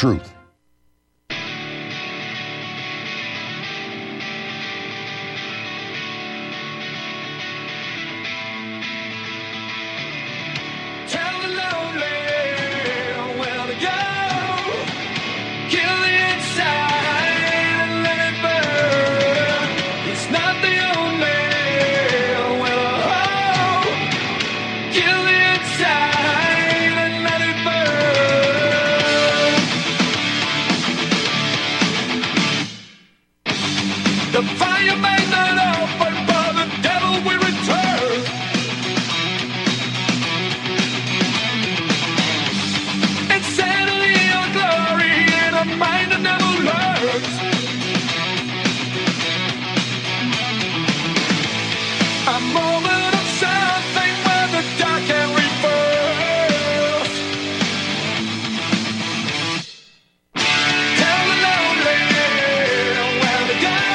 truth. The fire may not up, but for the devil we return. Insanity or glory in a mind that never learns. A moment of something where the dark can reverse. Tell the lonely where to go.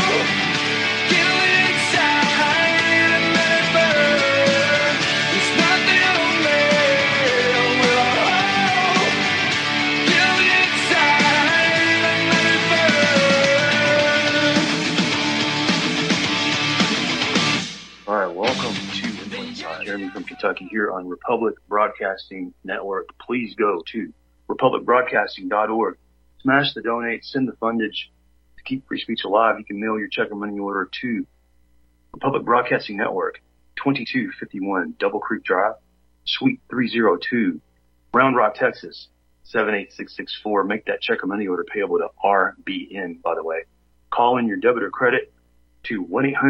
Jeremy from Kentucky here on Republic Broadcasting Network. Please go to republicbroadcasting.org. Smash the donate, send the fundage to keep free speech alive. You can mail your check or money order to Republic Broadcasting Network, 2251 Double Creek Drive, Suite 302, Round Rock, Texas, 78664. Make that check or money order payable to RBN, by the way. Call in your debit or credit to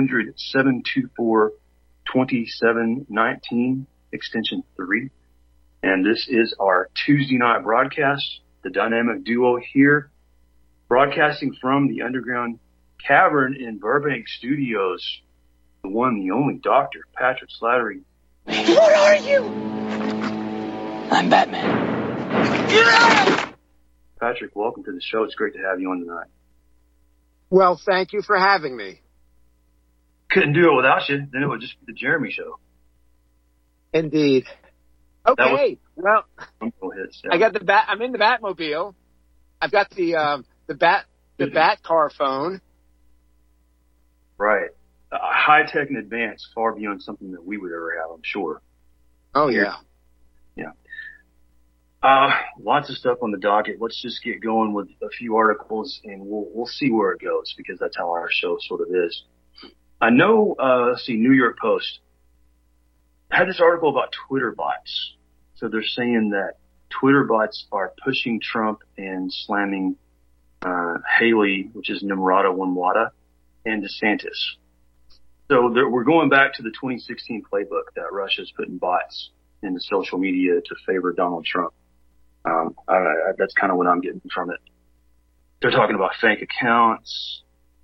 1-800-724-2719, extension 3. And this is our Tuesday night broadcast, the dynamic duo here, broadcasting from the underground cavern in Burbank Studios, the one, the only Dr. Patrick Slattery. What are you? I'm Batman. Patrick, welcome to the show. It's great to have you on tonight. Well, thank you for having me. Couldn't do it without you. Then it would just be the Jeremy show. Indeed. Okay. Well, I got I'm in the Batmobile. I've got the Bat car phone. Right. High tech and advanced, far beyond something that we would ever have, I'm sure. Oh yeah. Yeah. Lots of stuff on the docket. Let's just get going with a few articles, and we'll see where it goes, because that's how our show sort of is. I know, New York Post had this article about Twitter bots. So they're saying that Twitter bots are pushing Trump and slamming Haley, which is Nimrata Wamwata, and DeSantis. So we're going back to the 2016 playbook that Russia's putting bots into social media to favor Donald Trump. That's kind of what I'm getting from it. They're talking about fake accounts,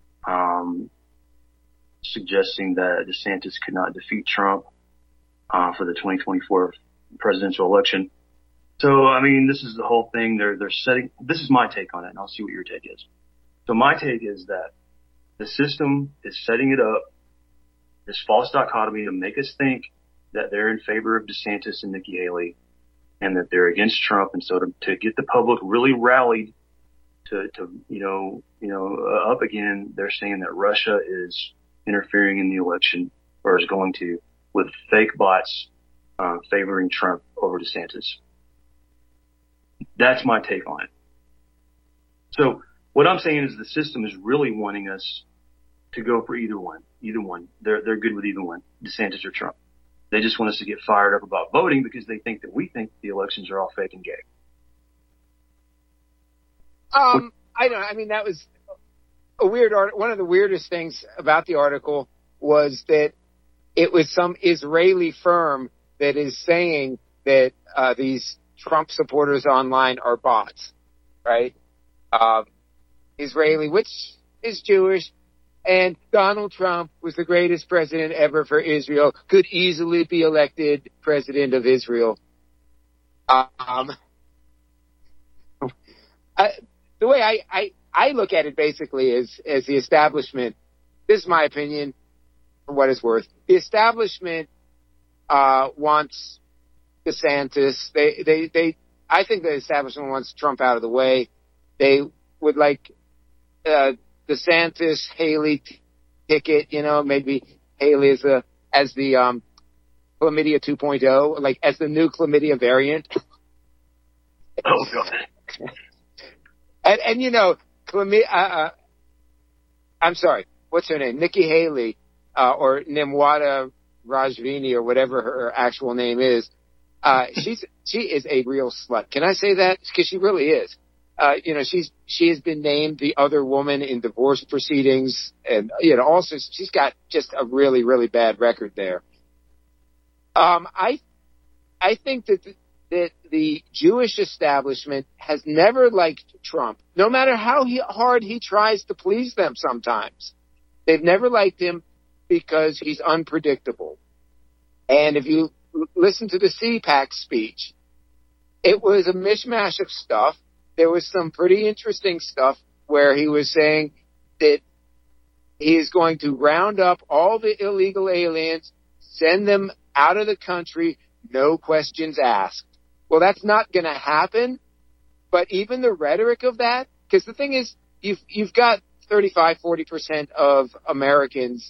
suggesting that DeSantis could not defeat Trump for the 2024 presidential election. So, I mean, this is the whole thing. They're setting. This is my take on it, and I'll see what your take is. So my take is that the system is setting it up, this false dichotomy, to make us think that they're in favor of DeSantis and Nikki Haley, and that they're against Trump. And so to get the public really rallied to up again, they're saying that Russia is interfering in the election, or is going to, with fake bots favoring Trump over DeSantis. That's my take on it. So what I'm saying is the system is really wanting us to go for either one. They're good with either one, DeSantis or Trump. They just want us to get fired up about voting because they think that we think the elections are all fake and gay. I don't know. I mean, that was a weird article. One of the weirdest things about the article was that it was some Israeli firm that is saying that these Trump supporters online are bots, right? Israeli, which is Jewish, and Donald Trump was the greatest president ever for Israel, could easily be elected president of Israel. The way I look at it basically is as the establishment. This is my opinion, for what it's worth. The establishment wants DeSantis. I think the establishment wants Trump out of the way. They would like DeSantis, Haley ticket, maybe Haley as the chlamydia 2.0, like as the new chlamydia variant. Oh God. And chlamydia. I'm sorry. What's her name? Nikki Haley, or Nimwata Rajvini, or whatever her actual name is. She is a real slut. Can I say that? Because she really is. She has been named the other woman in divorce proceedings, and also she's got just a really, really bad record there. I think that the Jewish establishment has never liked Trump, no matter how hard he tries to please them. Sometimes they've never liked him because he's unpredictable. And if you listen to the CPAC speech, it was a mishmash of stuff. There was some pretty interesting stuff where he was saying that he is going to round up all the illegal aliens, send them out of the country, no questions asked. Well, that's not going to happen. But even the rhetoric of that, because the thing is, you've got 35-40% of Americans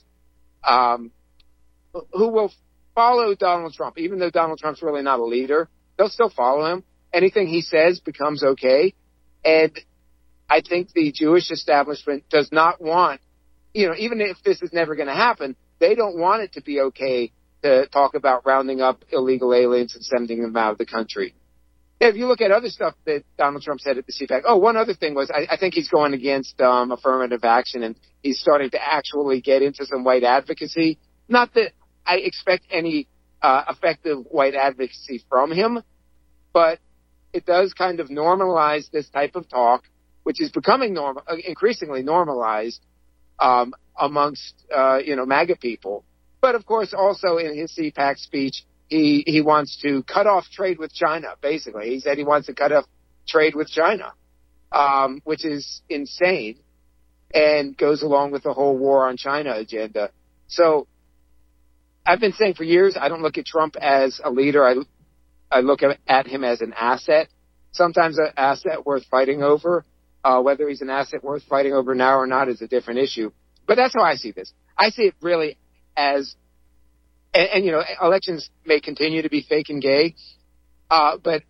who will follow Donald Trump, even though Donald Trump's really not a leader. They'll still follow him. Anything he says becomes okay. And I think the Jewish establishment does not want, even if this is never going to happen, they don't want it to be okay to talk about rounding up illegal aliens and sending them out of the country. If you look at other stuff that Donald Trump said at the CPAC, one other thing was I think he's going against affirmative action, and he's starting to actually get into some white advocacy. Not that I expect any effective white advocacy from him, but it does kind of normalize this type of talk, which is becoming increasingly normalized amongst MAGA people. But of course, also in his CPAC speech, he wants to cut off trade with China. Basically, he said he wants to cut off trade with China, which is insane, and goes along with the whole war on China agenda. So I've been saying for years, I don't look at Trump as a leader. I look at him as an asset, sometimes an asset worth fighting over. Whether he's an asset worth fighting over now or not is a different issue. But that's how I see this. I see it really as, and elections may continue to be fake and gay, but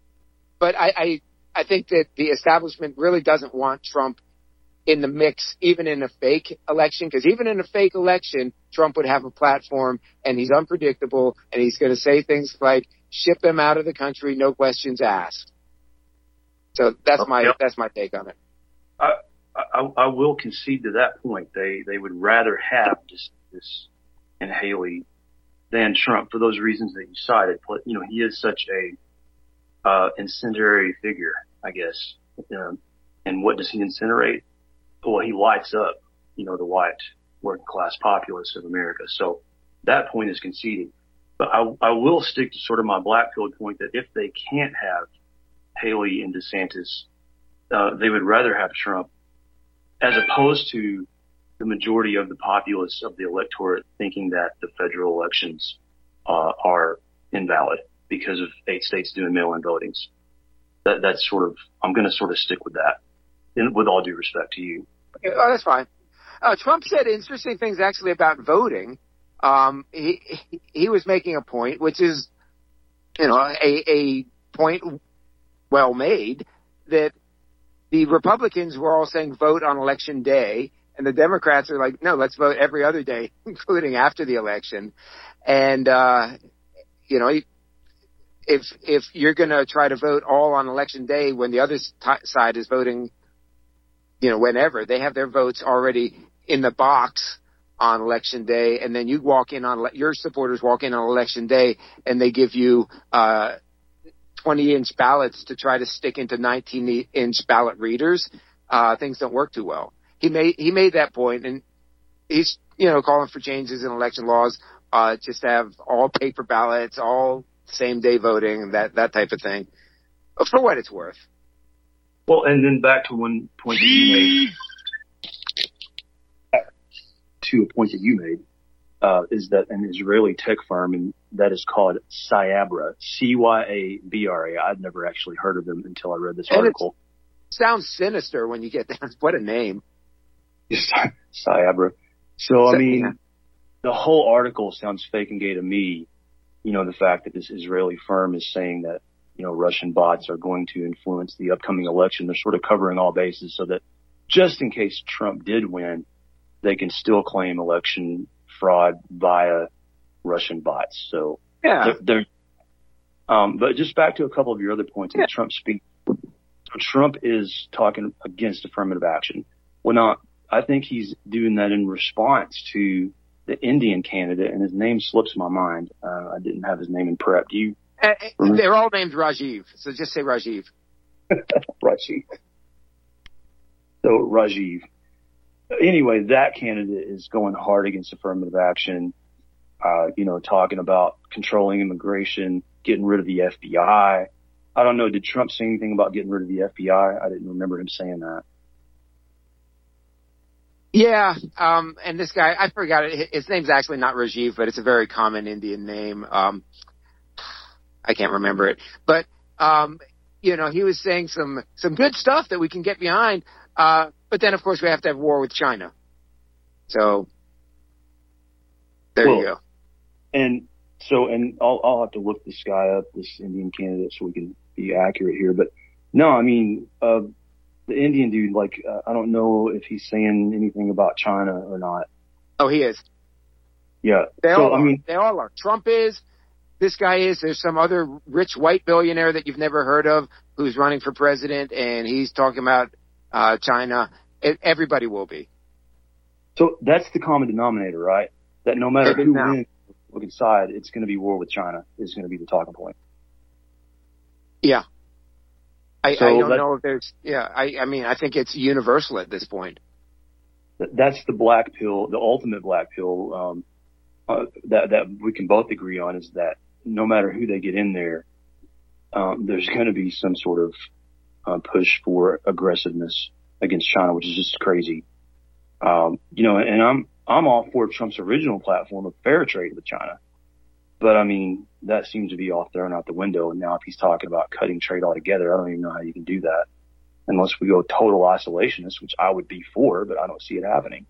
I think that the establishment really doesn't want Trump in the mix, even in a fake election, because even in a fake election, Trump would have a platform, and he's unpredictable, and he's going to say things like, ship them out of the country, no questions asked. So that's my take on it. I will concede to that point. They would rather have this and Haley than Trump for those reasons that you cited. He is such a incendiary figure, I guess. And what does he incinerate? Well, he lights up, the white working class populace of America. So that point is conceded. But I will stick to sort of my Blackfield point that if they can't have Haley and DeSantis, they would rather have Trump, as opposed to the majority of the populace of the electorate thinking that the federal elections are invalid because of 8 states doing mail-in votings. That's sort of, I'm going to sort of stick with that, with all due respect to you. Oh, that's fine. Trump said interesting things actually about voting. He was making a point, which is, a point well made, that the Republicans were all saying vote on election day, and the Democrats are like, no, let's vote every other day, including after the election. And, if you're going to try to vote all on election day when the other side is voting, whenever, they have their votes already in the box on election day, and then you walk in on, your supporters walk in on election day, and they give you 20-inch ballots to try to stick into 19-inch ballot readers. Things don't work too well. He made that point, and he's calling for changes in election laws, just to have all paper ballots, all same day voting, that type of thing. For what it's worth. Well, and then back to one point that you made. To a point that you made, is that an Israeli tech firm, and that is called Cyabra, Cyabra. I'd never actually heard of them until I read this article. Sounds sinister when you get that. What a name. Cyabra. So, I mean, the whole article sounds fake and gay to me. You know, the fact that this Israeli firm is saying that, you know, Russian bots are going to influence the upcoming election. They're sort of covering all bases so that just in case Trump did win, they can still claim election fraud via Russian bots. So, but just back to a couple of your other points in the Trump speech. So Trump is talking against affirmative action. Well, now, I think he's doing that in response to the Indian candidate, and his name slips my mind. I didn't have his name in prep. Do you? They're all named Rajiv, so just say Rajiv. Rajiv. So Rajiv. Anyway, that candidate is going hard against affirmative action. You know, talking about controlling immigration, getting rid of the FBI. I don't know. Did Trump say anything about getting rid of the FBI? I didn't remember him saying that. Yeah, and this guy, I forgot it. His name's actually not Rajiv, but it's a very common Indian name. I can't remember it, but you know, he was saying some good stuff that we can get behind. But then, of course, we have to have war with China. So there you go. And I'll have to look this guy up, this Indian candidate, so we can be accurate here. But no, I mean, the Indian dude, like, I don't know if he's saying anything about China or not. Oh, he is. Yeah. They all are. Trump is. This guy is. There's some other rich white billionaire that you've never heard of who's running for president, and he's talking about China. Everybody will be. So that's the common denominator, right? That no matter who wins, look side, it's going to be war with China is going to be the talking point. Yeah. I don't know if there's, I mean, I think it's universal at this point. That's the black pill, the ultimate black pill, that we can both agree on is that no matter who they get in there, there's going to be some sort of push for aggressiveness against China, which is just crazy. You know, and I'm all for Trump's original platform of fair trade with China. But I mean, that seems to be all thrown out the window. And now if he's talking about cutting trade altogether, I don't even know how you can do that unless we go total isolationist, which I would be for, but I don't see it happening.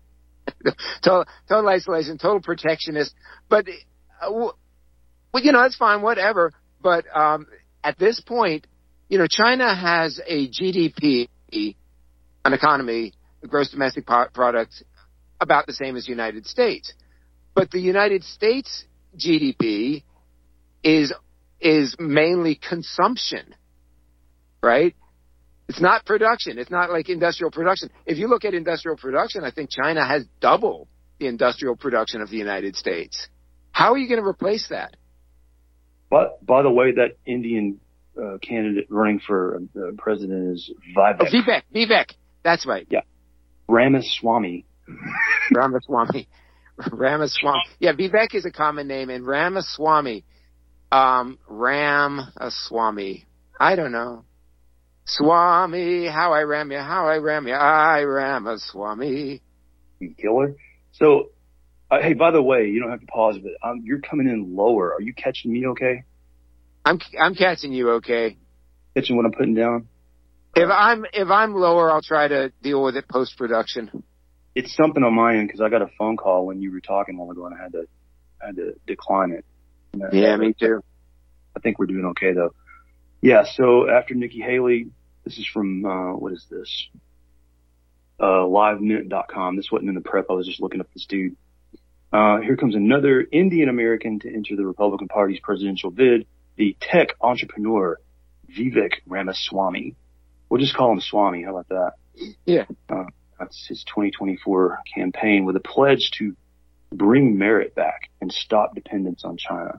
Total isolation, total protectionist. But, well, you know, that's fine, whatever. But at this point, you know, China has a GDP, an economy, a gross domestic product, about the same as the United States. But the United States GDP is mainly consumption, right? It's not production. It's not like industrial production. If you look at industrial production, I think China has double the industrial production of the United States. How are you going to replace that? But by the way, that Indian candidate running for president is Vivek. Oh, Vivek. That's right. Yeah. Ramaswamy. Ramaswamy. Yeah, Vivek is a common name, and Ramaswamy. Ramaswamy. I don't know. Swami, how I ram you, I Ramaswamy. You killer. So, hey, by the way, you don't have to pause, but you're coming in lower. Are you catching me okay? I'm catching you okay. Catching what I'm putting down? If I'm lower, I'll try to deal with it post-production. It's something on my end because I got a phone call when you were talking a while ago and I had to decline it. Yeah, me too. I think we're doing okay though. Yeah. So after Nikki Haley, this is from, what is this? LiveMint.com. This wasn't in the prep. I was just looking up this dude. Here comes another Indian American to enter the Republican Party's presidential bid, the tech entrepreneur Vivek Ramaswamy. We'll just call him Swami. How about that? Yeah. That's his 2024 campaign with a pledge to bring merit back and stop dependence on China.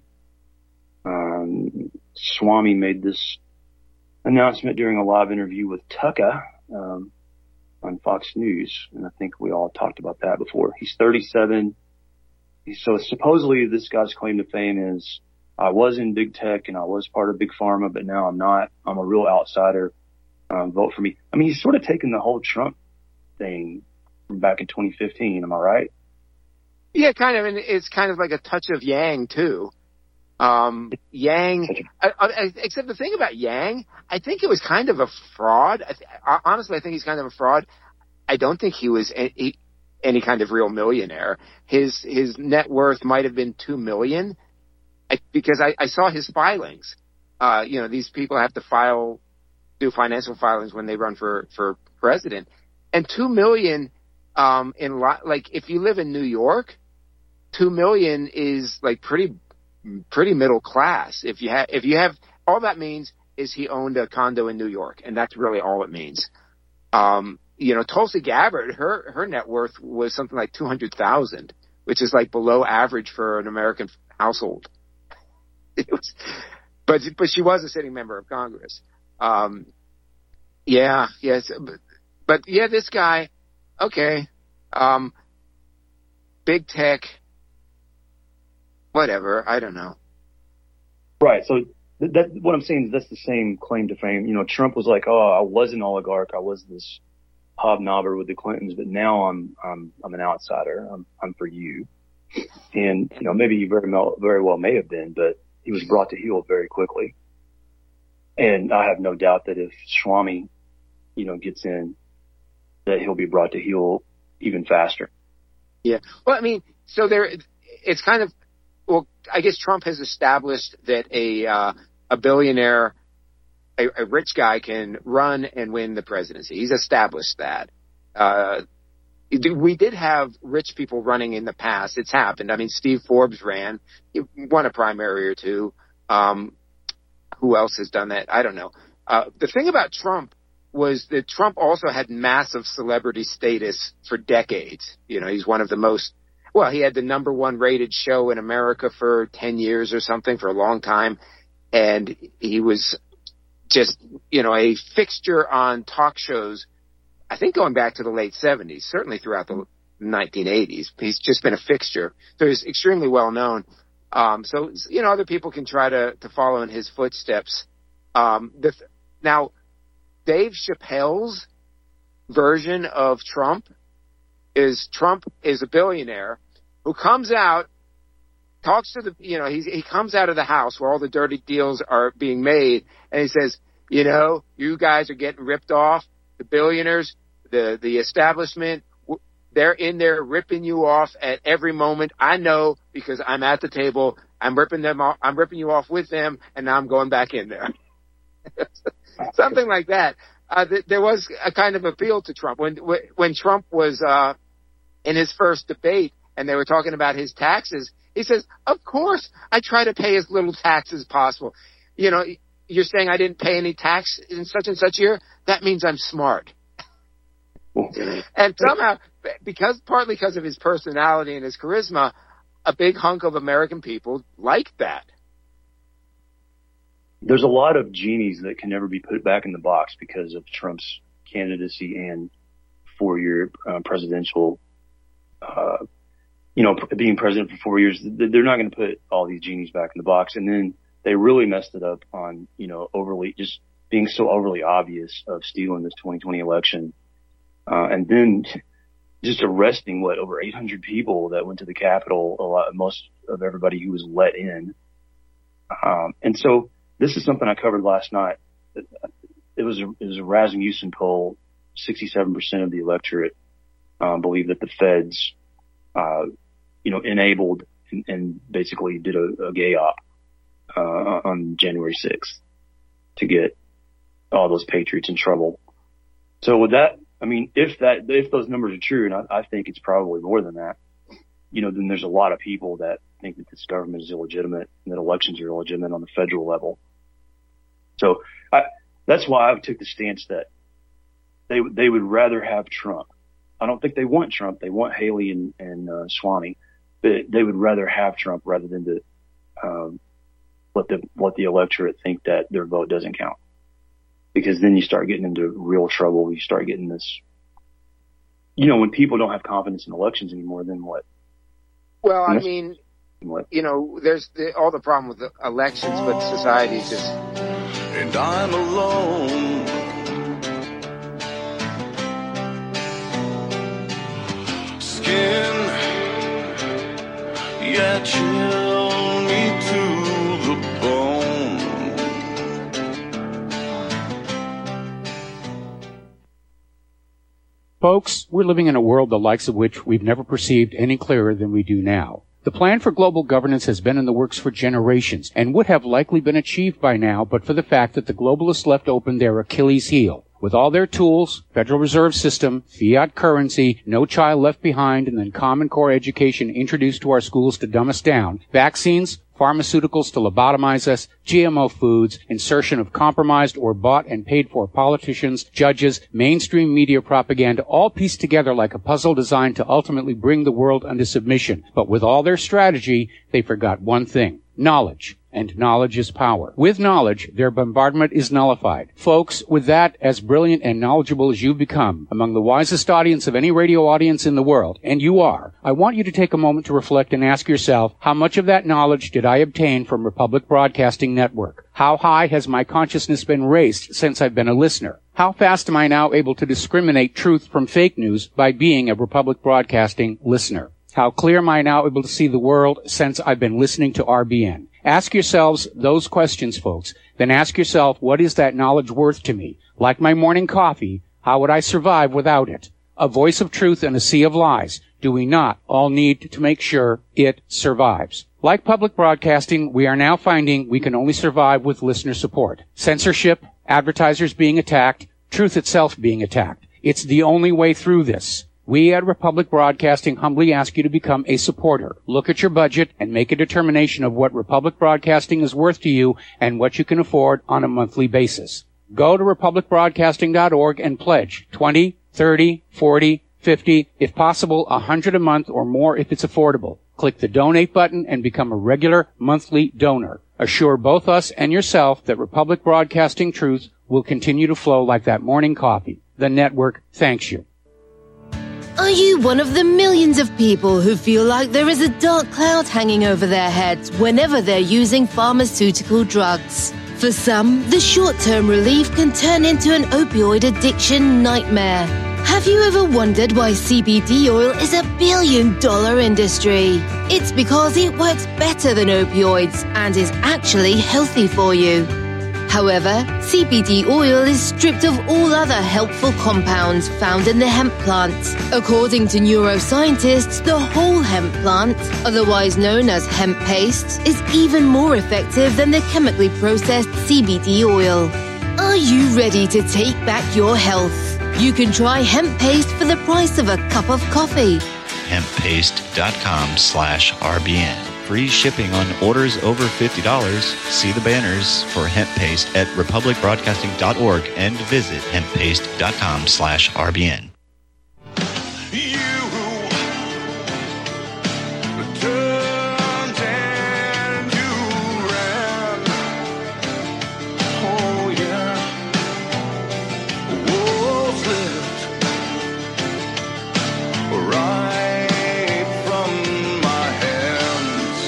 Swami made this announcement during a live interview with Tucker on Fox News, and I think we all talked about that before. He's 37. So supposedly this guy's claim to fame is, I was in big tech and I was part of big pharma, but now I'm not. I'm a real outsider. Vote for me. I mean, he's sort of taken the whole Trump thing from back in 2015. Am I right? Yeah, kind of. And it's kind of like a touch of Yang too. Yang, except the thing about Yang, I think it was kind of a fraud. Honestly, I think he's kind of a fraud. I don't think he was any kind of real millionaire. His net worth might have been $2 million, because I saw his filings. These people have to do financial filings when they run for president, and $2 million, if you live in New York, $2 million is like pretty middle class. If you have, all that means is he owned a condo in New York, and that's really all it means. Tulsi Gabbard, her net worth was something like $200,000, which is like below average for an American household. But she was a sitting member of Congress. This guy, okay, big tech, whatever, I don't know. Right. So that what I'm saying is that's the same claim to fame. Trump was like, oh, I was an oligarch, I was this hobnobber with the Clintons, but now I'm an outsider. I'm for you. And maybe he very well may have been, but he was brought to heel very quickly. And I have no doubt that if Swamy, gets in, that he'll be brought to heel even faster. Yeah. Well, I mean, it's kind of, I guess Trump has established that a billionaire, a rich guy can run and win the presidency. He's established that. We did have rich people running in the past. It's happened. I mean, Steve Forbes ran. He won a primary or two. Who else has done that? I don't know. The thing about Trump was that Trump also had massive celebrity status for decades. He's one of the most, he had the number one rated show in America for 10 years or something, for a long time. And he was just, a fixture on talk shows, I think going back to the late 70s, certainly throughout the 1980s. He's just been a fixture. So he's extremely well known. Other people can try to follow in his footsteps. Now, Dave Chappelle's version of Trump is a billionaire who comes out, talks to he comes out of the house where all the dirty deals are being made, and he says, you guys are getting ripped off. The billionaires, the establishment, they're in there ripping you off at every moment. I know, because I'm at the table. I'm ripping them off. I'm ripping you off with them, and now I'm going back in there. Something like that. There was a kind of appeal to Trump when Trump was in his first debate, and they were talking about his taxes. He says, "Of course, I try to pay as little tax as possible. You're saying I didn't pay any tax in such and such year? That means I'm smart." And somehow, partly because of his personality and his charisma, a big hunk of American people like that. There's a lot of genies that can never be put back in the box because of Trump's candidacy and 4-year presidential, being president for 4 years. They're not going to put all these genies back in the box. And then they really messed it up on, overly, just being so overly obvious of stealing this 2020 election. And then just arresting over 800 people that went to the Capitol, most of everybody who was let in. And so this is something I covered last night. It was a Rasmussen poll. 67% of the electorate believe that the feds, enabled and basically did a gay op on January 6th to get all those patriots in trouble. So with that, I mean, if those numbers are true, and I think it's probably more than that, then there's a lot of people that think that this government is illegitimate and that elections are illegitimate on the federal level. So that's why I took the stance that they would rather have Trump. I don't think they want Trump. They want Haley and Swamy, but they would rather have Trump rather than to let the electorate think that their vote doesn't count. Because then you start getting into real trouble. You start getting this, when people don't have confidence in elections anymore, then what? Well, I mean, there's all the problem with the elections, but society just. And I'm alone. Skin, yeah, chill me to Folks, we're living in a world the likes of which we've never perceived any clearer than we do now. The plan for global governance has been in the works for generations and would have likely been achieved by now but for the fact that the globalists left open their Achilles heel. With all their tools, Federal Reserve System, fiat currency, no child left behind, and then Common Core education introduced to our schools to dumb us down, vaccines, pharmaceuticals to lobotomize us, GMO foods, insertion of compromised or bought and paid for politicians, judges, mainstream media propaganda, all pieced together like a puzzle designed to ultimately bring the world under submission. But with all their strategy, they forgot one thing: knowledge. And knowledge is power. With knowledge, their bombardment is nullified. Folks, with that, as brilliant and knowledgeable as you've become, among the wisest audience of any radio audience in the world, and you are, I want you to take a moment to reflect and ask yourself, how much of that knowledge did I obtain from Republic Broadcasting Network? How high has my consciousness been raised since I've been a listener? How fast am I now able to discriminate truth from fake news by being a Republic Broadcasting listener? How clear am I now able to see the world since I've been listening to RBN? Ask yourselves those questions, folks. Then ask yourself, what is that knowledge worth to me? Like my morning coffee, how would I survive without it? A voice of truth in a sea of lies. Do we not all need to make sure it survives? Like public broadcasting, we are now finding we can only survive with listener support. Censorship, advertisers being attacked, truth itself being attacked. It's the only way through this. We at Republic Broadcasting humbly ask you to become a supporter. Look at your budget and make a determination of what Republic Broadcasting is worth to you and what you can afford on a monthly basis. Go to republicbroadcasting.org and pledge $20, $30, $40, $50, if possible, $100 a month or more if it's affordable. Click the donate button and become a regular monthly donor. Assure both us and yourself that Republic Broadcasting truth will continue to flow like that morning coffee. The network thanks you. Are you one of the millions of people who feel like there is a dark cloud hanging over their heads whenever they're using pharmaceutical drugs? For some, the short-term relief can turn into an opioid addiction nightmare. Have you ever wondered why CBD oil is a billion-dollar industry? It's because it works better than opioids and is actually healthy for you. However, CBD oil is stripped of all other helpful compounds found in the hemp plant. According to neuroscientists, the whole hemp plant, otherwise known as hemp paste, is even more effective than the chemically processed CBD oil. Are you ready to take back your health? You can try hemp paste for the price of a cup of coffee. Hemppaste.com/RBN. Free shipping on orders over $50. See the banners for hemp paste at republicbroadcasting.org and visit hemppaste.com/RBN. You turned and you ran. Oh yeah. Wolves lived right from my hands.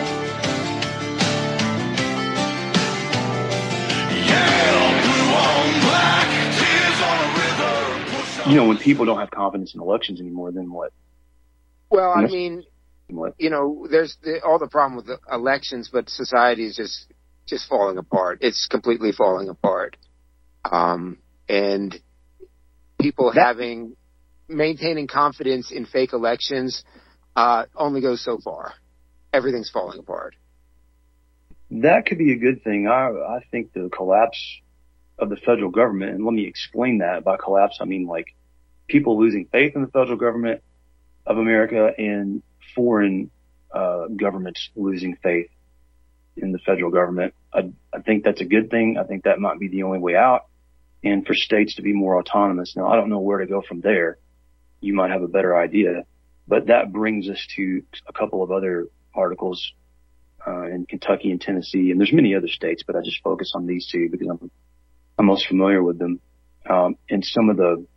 Yeah, blue on black, tears on a river. You know, when people don't have confidence in elections anymore, then what? Well, I mean, What? you know, there's all the problem with the elections, but society is just falling apart. It's completely falling apart. And people maintaining confidence in fake elections, only goes so far. Everything's falling apart. That could be a good thing. I think the collapse of the federal government, and let me explain that. By collapse, I mean like people losing faith in the federal government of America and foreign governments losing faith in the federal government. I think that's a good thing. I think that might be the only way out, and for states to be more autonomous. Now, I don't know where to go from there. You might have a better idea, but that brings us to a couple of other articles in Kentucky and Tennessee, and there's many other states, but I just focus on these two because I'm most familiar with them. And some of the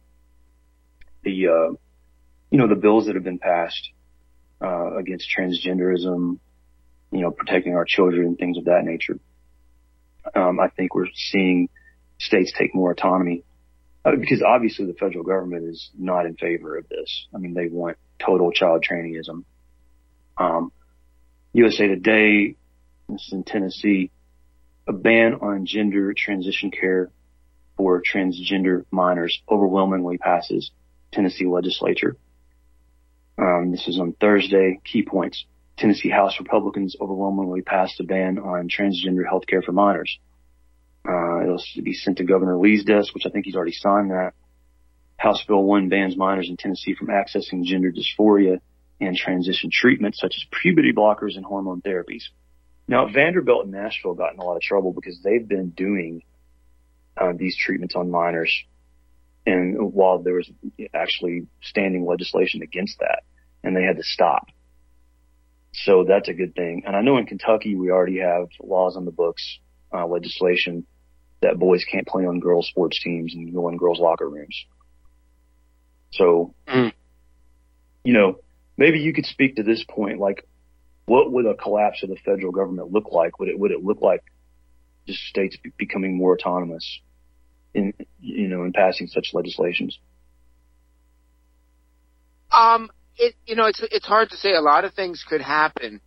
bills that have been passed against transgenderism, protecting our children, things of that nature. I think we're seeing states take more autonomy because obviously the federal government is not in favor of this. I mean, they want total child trainingism. USA Today, this is in Tennessee, a ban on gender transition care for transgender minors overwhelmingly passes Tennessee legislature. This is on Thursday. Key points. Tennessee House Republicans overwhelmingly passed a ban on transgender health care for minors. It'll be sent to Governor Lee's desk, which I think he's already signed that. House Bill 1 bans minors in Tennessee from accessing gender dysphoria and transition treatments such as puberty blockers and hormone therapies. Now, Vanderbilt and Nashville got in a lot of trouble because they've been doing these treatments on minors, and while there was actually standing legislation against that, and they had to stop. So that's a good thing. And I know in Kentucky we already have laws on the books, legislation that boys can't play on girls' sports teams and go in girls' locker rooms. So, you know, maybe you could speak to this point, like, what would a collapse of the federal government look like? Would it look like just states becoming more autonomous in passing such legislations? It's hard to say. A lot of things could happen.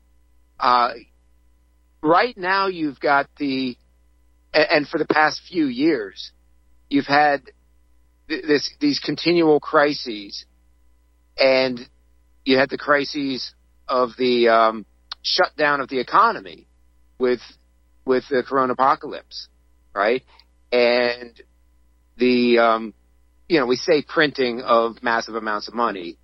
Right now you've got and for the past few years, you've had these continual crises, and you had the crises of the shutdown of the economy with the corona apocalypse, right? And the we say printing of massive amounts of money,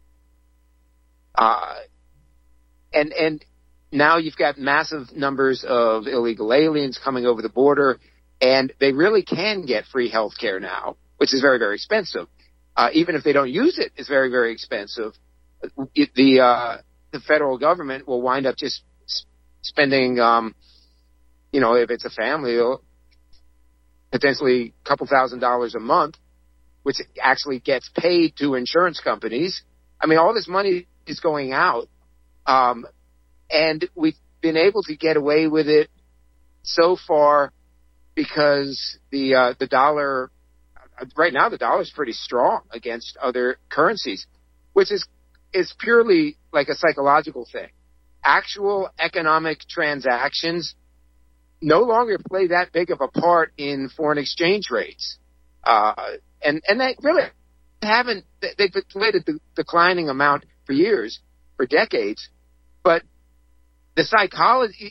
and now you've got massive numbers of illegal aliens coming over the border, and they really can get free health care now, which is very, very expensive. Even if they don't use it, it's very, very expensive. The federal government will wind up just spending, if it's a family, potentially a couple $1,000s a month, which actually gets paid to insurance companies. I mean, all this money is going out, and we've been able to get away with it so far because the dollar, right now the dollar is pretty strong against other currencies, which is purely like a psychological thing. Actual economic transactions no longer play that big of a part in foreign exchange rates. And they really haven't, they've played a declining amount for years, for decades, but the psychology,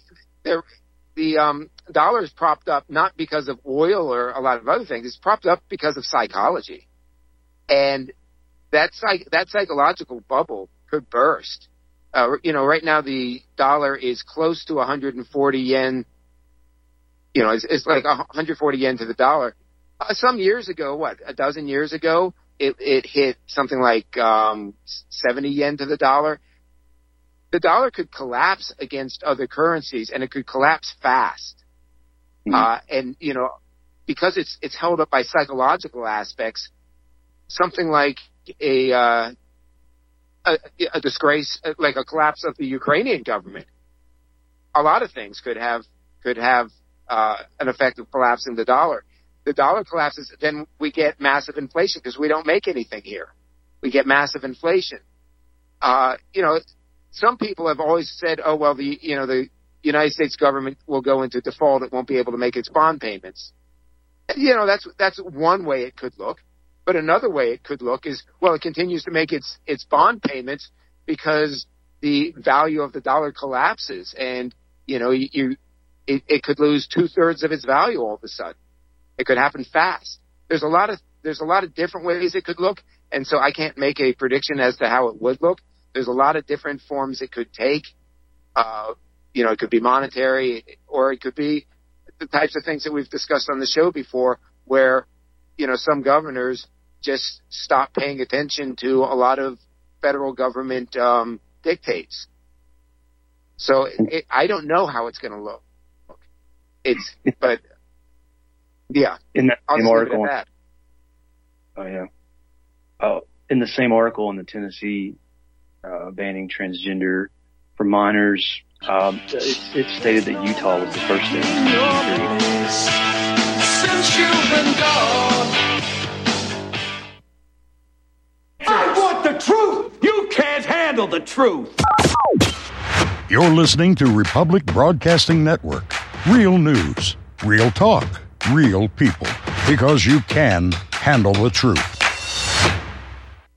the dollar is propped up not because of oil or a lot of other things. It's propped up because of psychology. And that psychological bubble could burst. Right now the dollar is close to 140 yen. It's like 140 yen to the dollar. Some years ago, a dozen years ago, it hit something like 70 yen to the dollar. The dollar could collapse against other currencies, and it could collapse fast. And because it's held up by psychological aspects, something like a disgrace, like a collapse of the Ukrainian government, a lot of things could have an effect of collapsing the dollar. The dollar collapses, then we get massive inflation because we don't make anything here. We get massive inflation. Some people have always said, oh, well, the United States government will go into default. It won't be able to make its bond payments. That's one way it could look. But another way it could look is, well, it continues to make its bond payments because the value of the dollar collapses, and it could lose 2/3 of its value all of a sudden. It could happen fast. There's a lot of different ways it could look, and so I can't make a prediction as to how it would look. There's a lot of different forms it could take. It could be monetary, or it could be the types of things that we've discussed on the show before, where some governors just stop paying attention to a lot of federal government dictates. So I don't know how it's going to look. But yeah, in that same article. In the same article in the Tennessee banning transgender for minors, it stated that Utah was the first state. Since you've been gone, I want the truth. You can't handle the truth. You're listening to Republic Broadcasting Network. Real news, real talk, real people. Because you can handle the truth.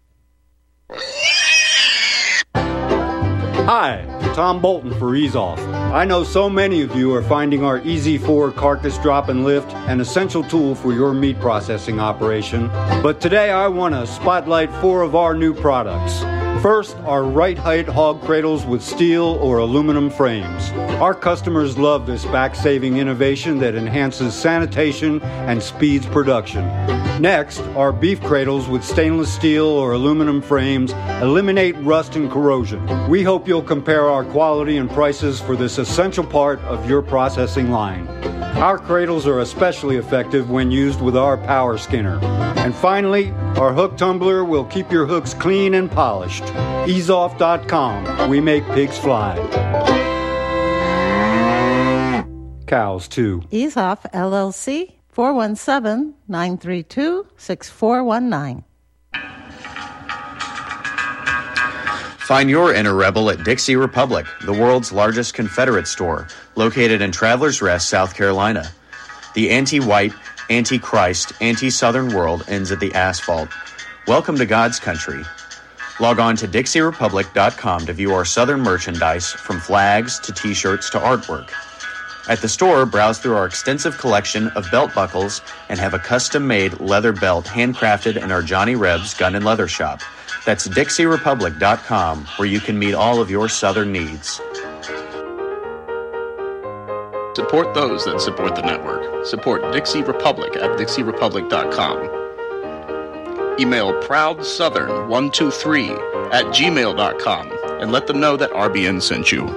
Hi, Tom Bolton for Ease Off. I know so many of you are finding our Easy 4 carcass drop and lift an essential tool for your meat processing operation. But today I want to spotlight 4 of our new products. First, our right height hog cradles with steel or aluminum frames. Our customers love this back-saving innovation that enhances sanitation and speeds production. Next, our beef cradles with stainless steel or aluminum frames eliminate rust and corrosion. We hope you'll compare our quality and prices for this essential part of your processing line. Our cradles are especially effective when used with our power skinner. And finally, our hook tumbler will keep your hooks clean and polished. EaseOff.com. We make pigs fly. Cows, too. Ease Off, LLC, 417-932-6419. Find your inner rebel at Dixie Republic, the world's largest Confederate store, located in Travelers Rest, South Carolina. The anti-white, anti-Christ, anti-Southern world ends at the asphalt. Welcome to God's country. Log on to DixieRepublic.com to view our Southern merchandise, from flags to T-shirts to artwork. At the store, browse through our extensive collection of belt buckles and have a custom-made leather belt handcrafted in our Johnny Rebs Gun and Leather Shop. That's DixieRepublic.com, where you can meet all of your Southern needs. Support those that support the network. Support Dixie Republic at DixieRepublic.com. Email ProudSouthern123@gmail.com and let them know that RBN sent you.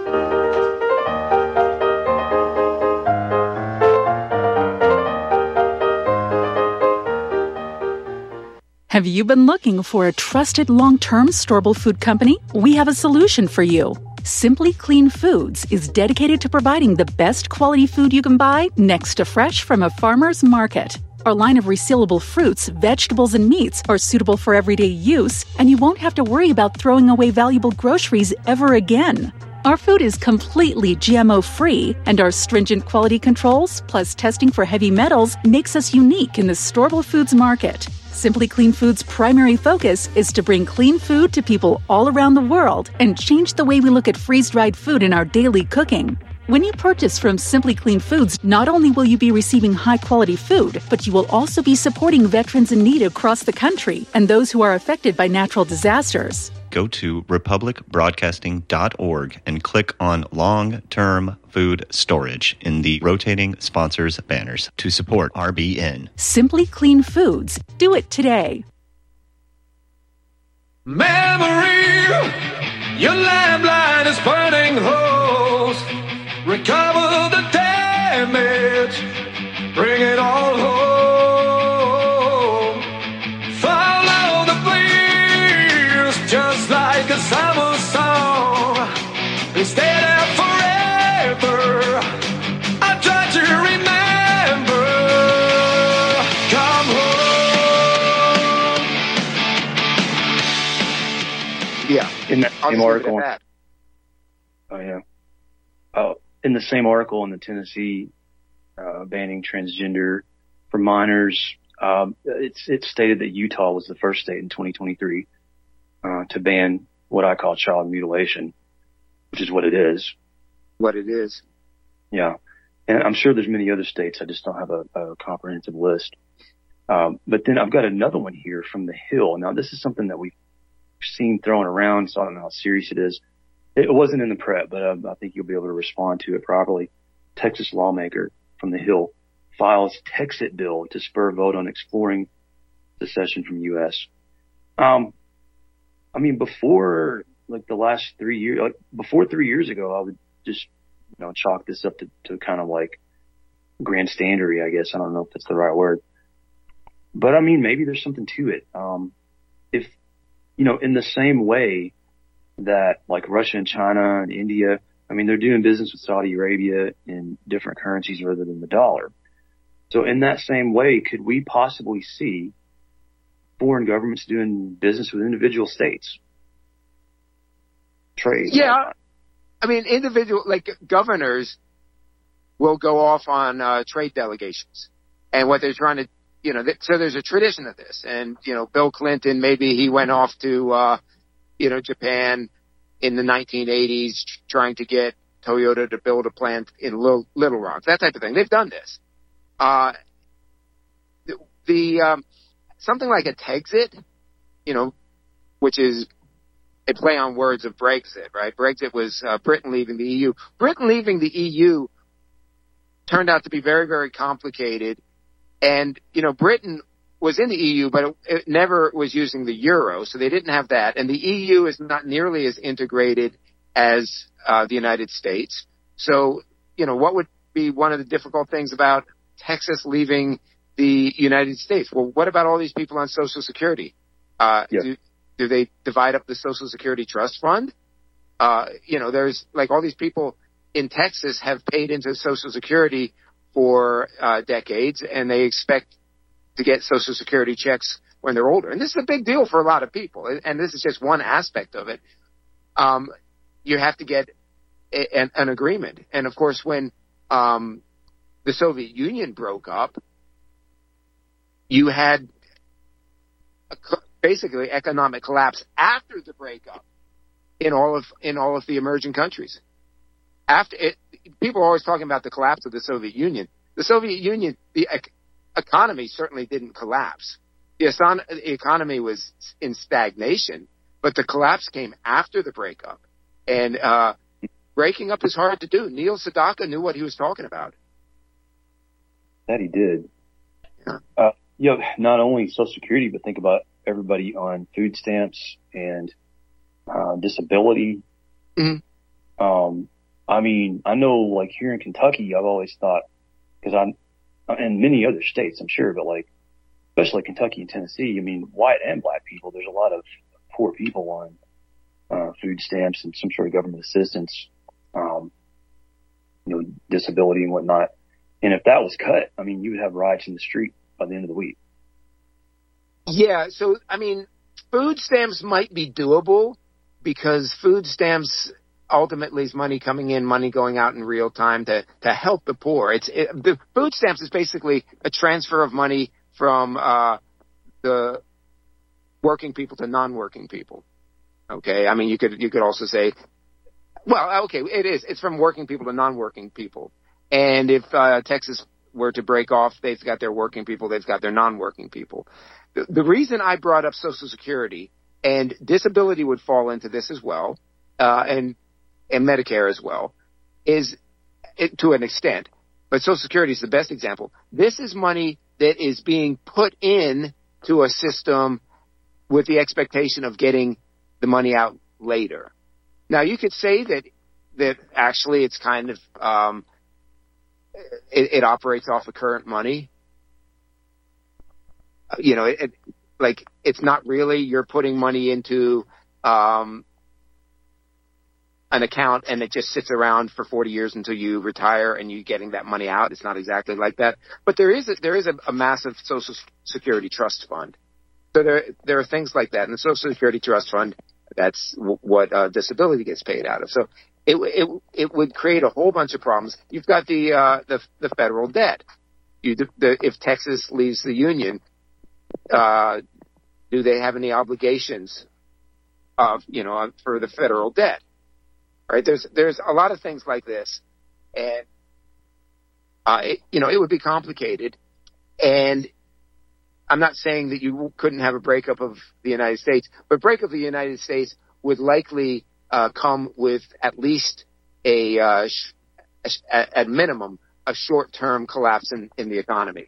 Have you been looking for a trusted long-term storable food company? We have a solution for you. Simply Clean Foods is dedicated to providing the best quality food you can buy next to fresh from a farmer's market. Our line of resealable fruits, vegetables, and meats are suitable for everyday use, and you won't have to worry about throwing away valuable groceries ever again. Our food is completely GMO-free, and our stringent quality controls, plus testing for heavy metals, makes us unique in the storable foods market. Simply Clean Foods' primary focus is to bring clean food to people all around the world and change the way we look at freeze-dried food in our daily cooking. When you purchase from Simply Clean Foods, not only will you be receiving high-quality food, but you will also be supporting veterans in need across the country and those who are affected by natural disasters. Go to republicbroadcasting.org and click on long-term food storage in the rotating sponsors banners to support RBN. Simply Clean Foods. Do it today. Memory, your landline is burning holes. Recover the damage, bring it all home. Follow the bleeds, just like a summer song. And stay there forever. I try to remember. Come home. Yeah, in that same article. Oh yeah. In the same article in the Tennessee banning transgender for minors, it's stated that Utah was the first state in 2023 to ban what I call child mutilation, which is what it is. What it is. Yeah. And I'm sure there's many other states. I just don't have a comprehensive list. But then I've got another one here from the Hill. Now, this is something that we've seen thrown around, so I don't know how serious it is. It wasn't in the prep, but I think you'll be able to respond to it properly. Texas lawmaker from the Hill files Texit bill to spur vote on exploring secession from U.S. I mean, before like the last 3 years, before 3 years ago, I would just, chalk this up to kind of like grandstandery, I guess. I don't know if that's the right word, but I mean, maybe there's something to it. If, in the same way that like Russia and China and India, I mean, they're doing business with Saudi Arabia in different currencies rather than the dollar. So in that same way, could we possibly see foreign governments doing business with individual states? Trade. Yeah. I mean, individual, like governors will go off on trade delegations. And what they're trying to, so there's a tradition of this. And, Bill Clinton, maybe he went off to, Japan in the 1980s trying to get Toyota to build a plant in Little Rock, that type of thing. They've done this. Something like a Texit, which is a play on words of Brexit, right? Brexit was Britain leaving the EU. Britain leaving the EU turned out to be very, very complicated. And, Britain was in the EU, but it never was using the euro, so they didn't have that. And the EU is not nearly as integrated as the United States. So, what would be one of the difficult things about Texas leaving the United States? Well, what about all these people on Social Security? Do they divide up the Social Security Trust Fund? There's like all these people in Texas have paid into Social Security for decades, and they expect to get Social Security checks when they're older. And this is a big deal for a lot of people. And this is just one aspect of it. You have to get an agreement. And of course, when the Soviet Union broke up, you had basically economic collapse after the breakup in all of the emerging countries. People are always talking about the collapse of the Soviet Union. The Soviet Union, the economy certainly didn't collapse. The economy was in stagnation, but the collapse came after the breakup. And breaking up is hard to do. Neil Sedaka knew what he was talking about. That he did. Yeah. Not only Social Security, but think about everybody on food stamps and disability. Mm-hmm. I know, like here in Kentucky, I've always thought, because and many other states, I'm sure, but like, especially Kentucky and Tennessee, white and black people, there's a lot of poor people on food stamps and some sort of government assistance, disability and whatnot. And if that was cut, you would have riots in the street by the end of the week. Yeah. So, food stamps might be doable because food stamps ultimately is money coming in, money going out in real time to help the poor. The food stamps is basically a transfer of money from the working people to non-working people. Okay, you could also say, well, okay, it is. It's from working people to non-working people. And if Texas were to break off, they've got their working people, they've got their non-working people. The reason I brought up Social Security, and disability would fall into this as well, and Medicare as well, is to an extent, but Social Security is the best example. This is money that is being put in to a system with the expectation of getting the money out later. Now, you could say that actually it's kind of it operates off of current money. It's not really you're putting money into an account and it just sits around for 40 years until you retire and you're getting that money out. It's not exactly like that. But there is a massive Social Security Trust Fund. So there are things like that. And the Social Security Trust Fund, that's what disability gets paid out of. So it would create a whole bunch of problems. You've got the federal debt. If Texas leaves the union, do they have any obligations for the federal debt? Right? There's a lot of things like this, and it would be complicated. And I'm not saying that you couldn't have a breakup of the United States, but breakup of the United States would likely come with at least at minimum a short-term collapse in the economy.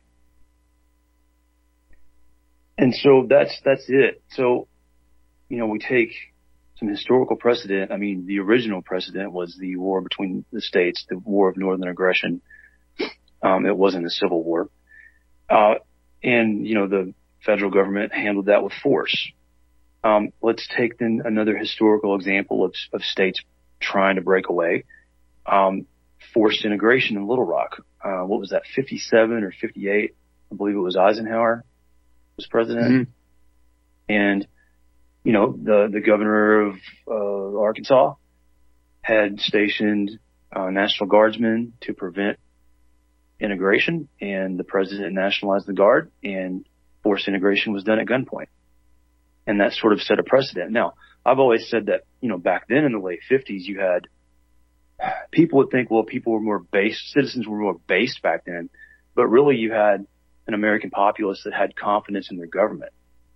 And so that's it. So, we take some historical precedent. The original precedent was the war between the states, the War of Northern Aggression. It wasn't a civil war. And the federal government handled that with force. Let's take then another historical example of states trying to break away. Forced integration in Little Rock. What was that, 57 or 58? I believe it was Eisenhower was president. Mm-hmm. And, the governor of Arkansas had stationed National Guardsmen to prevent integration, and the president nationalized the Guard, and forced integration was done at gunpoint. And that sort of set a precedent. Now, I've always said that, back then in the late 50s, you had people would think, well, people were more based, citizens were more based back then, but really you had an American populace that had confidence in their government,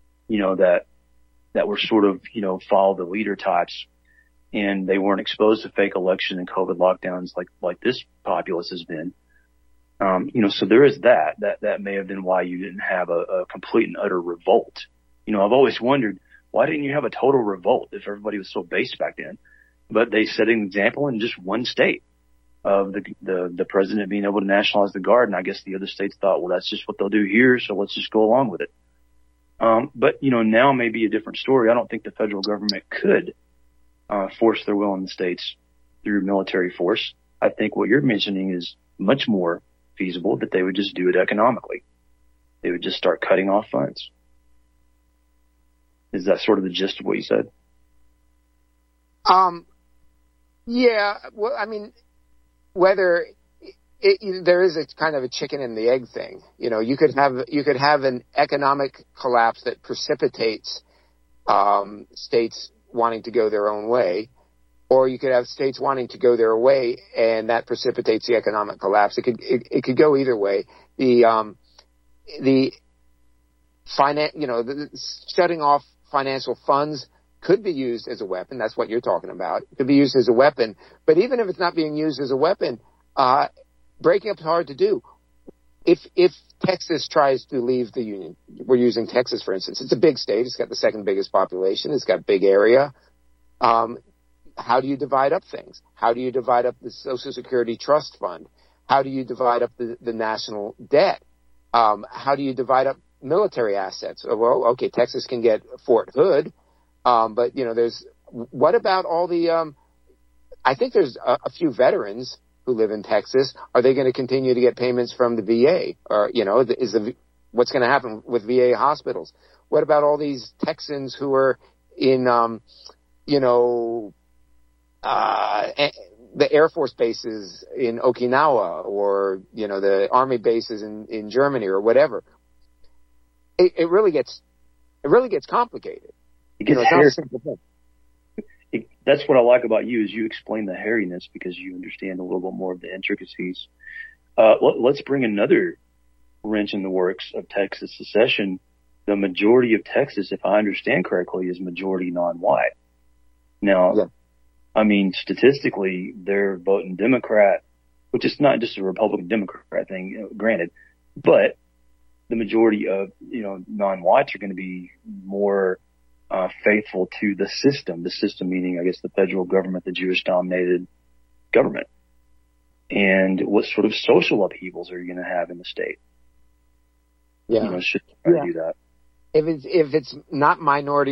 that were sort of, follow the leader types, and they weren't exposed to fake election and COVID lockdowns like this populace has been. So there is that may have been why you didn't have a complete and utter revolt. I've always wondered, why didn't you have a total revolt if everybody was so based back then? But they set an example in just one state of the president being able to nationalize the Guard. And I guess the other states thought, well, that's just what they'll do here, so let's just go along with it. But now may be a different story. I don't think the federal government could force their will on the states through military force. I think what you're mentioning is much more feasible, that they would just do it economically. They would just start cutting off funds. Is that sort of the gist of what you said? Yeah. Well, I mean, whether there is a kind of a chicken and the egg thing. You could have an economic collapse that precipitates states wanting to go their own way, or you could have states wanting to go their way, and that precipitates the economic collapse. It could go either way. The shutting off financial funds could be used as a weapon. That's what you're talking about. It could be used as a weapon. But even if it's not being used as a weapon, breaking up is hard to do. If Texas tries to leave the Union, we're using Texas, for instance. It's a big state. It's got the second biggest population. It's got a big area. How do you divide up things? How do you divide up the Social Security Trust Fund? How do you divide up the national debt? How do you divide up military assets? Well, okay, Texas can get Fort Hood, but what about all the? I think there's a few veterans who live in Texas. Are they going to continue to get payments from the VA, or what's going to happen with VA hospitals? What about all these Texans who are in, the Air Force bases in Okinawa, or the Army bases in Germany, or whatever? It really gets complicated. It gets it's not a simple thing. That's what I like about you, is you explain the hairiness because you understand a little bit more of the intricacies. Let's bring another wrench in the works of Texas secession. The majority of Texas, if I understand correctly, is majority non-white. Now, yeah. I mean, statistically, they're voting Democrat, which is not just a Republican-Democrat thing, granted, but the majority of, non-whites are going to be more faithful to the system meaning, I guess, the federal government, the Jewish-dominated government. And what sort of social upheavals are you going to have in the state? Yeah. Should try to do that. If it's not majority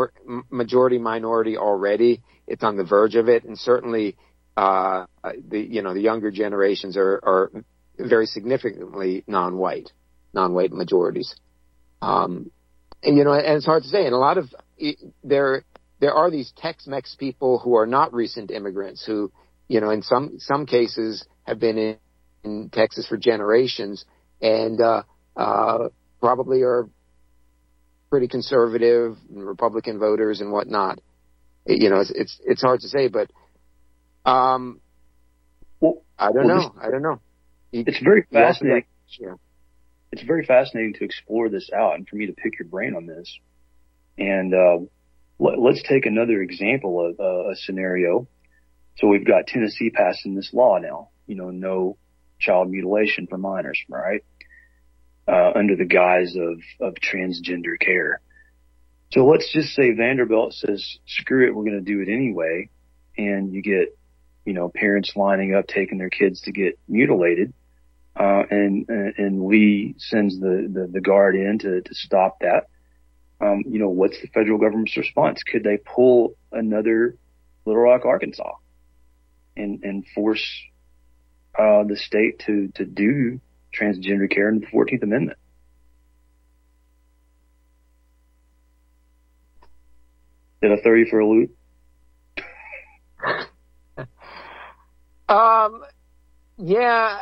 already, it's on the verge of it, and certainly the younger generations are very significantly non-white majorities. And it's hard to say. And a lot of there are these Tex-Mex people who are not recent immigrants who, in some cases have been in Texas for generations, and probably are pretty conservative Republican voters and whatnot. It's hard to say, but I don't know. It's very fascinating. It's very fascinating to explore this out, and for me to pick your brain on this. And let's take another example of a scenario. So we've got Tennessee passing this law now, no child mutilation for minors, right? Under the guise of transgender care. So let's just say Vanderbilt says, screw it, we're going to do it anyway. And you get, parents lining up, taking their kids to get mutilated. And Lee sends the Guard in to stop that. What's the federal government's response? Could they pull another Little Rock, Arkansas and force, the state to do transgender care in the 14th Amendment? Did I throw you for a loop? Yeah.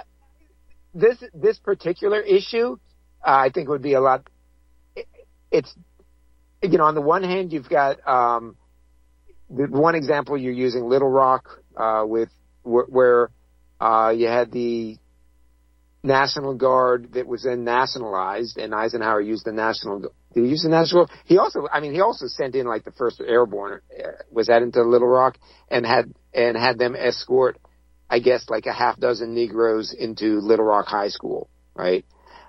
This particular issue, I think would be a lot. It's on the one hand, you've got the one example you're using, Little Rock, where you had the National Guard that was then nationalized, and Eisenhower used the National. Did he use the National? He also sent in like the first Airborne. Was that into Little Rock, and had them escort, I guess, like a half dozen Negroes into Little Rock High School, right?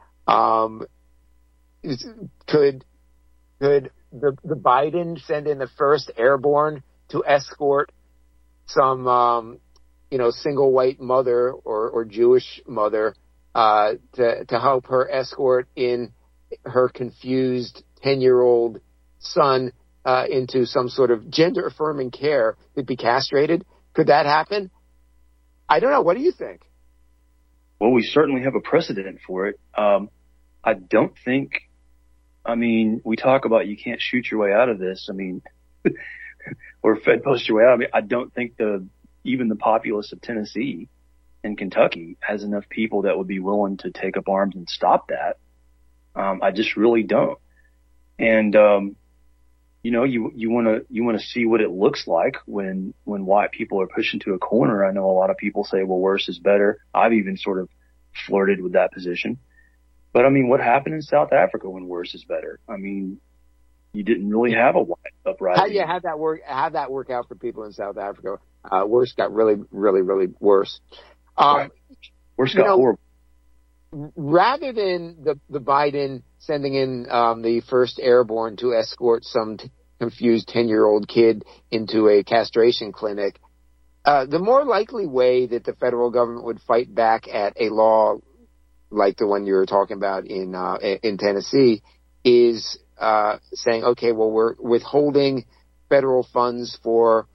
Could the Biden send in the first Airborne to escort some, single white mother or Jewish mother, to help her escort in her confused 10-year-old son, into some sort of gender affirming care, to be castrated? Could that happen? I don't know. What do you think? Well, we certainly have a precedent for it. I don't think, we talk about you can't shoot your way out of this. Or Fed post your way out. I don't think even the populace of Tennessee and Kentucky has enough people that would be willing to take up arms and stop that. I just really don't. And, you want to see what it looks like when white people are pushed into a corner. I know a lot of people say, well, worse is better. I've even sort of flirted with that position. But what happened in South Africa when worse is better? You didn't really have a white uprising. How do you have that work out for people in South Africa? Worse got really, really, really worse. Right. Worse got horrible. Rather than the Biden sending in the first Airborne to escort some confused 10-year-old kid into a castration clinic, the more likely way that the federal government would fight back at a law like the one you were talking about in Tennessee is saying, okay, well, we're withholding federal funds for